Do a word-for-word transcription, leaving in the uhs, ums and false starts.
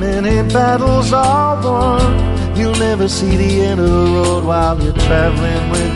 many battles are won. You'll never see the end of the road while you're traveling with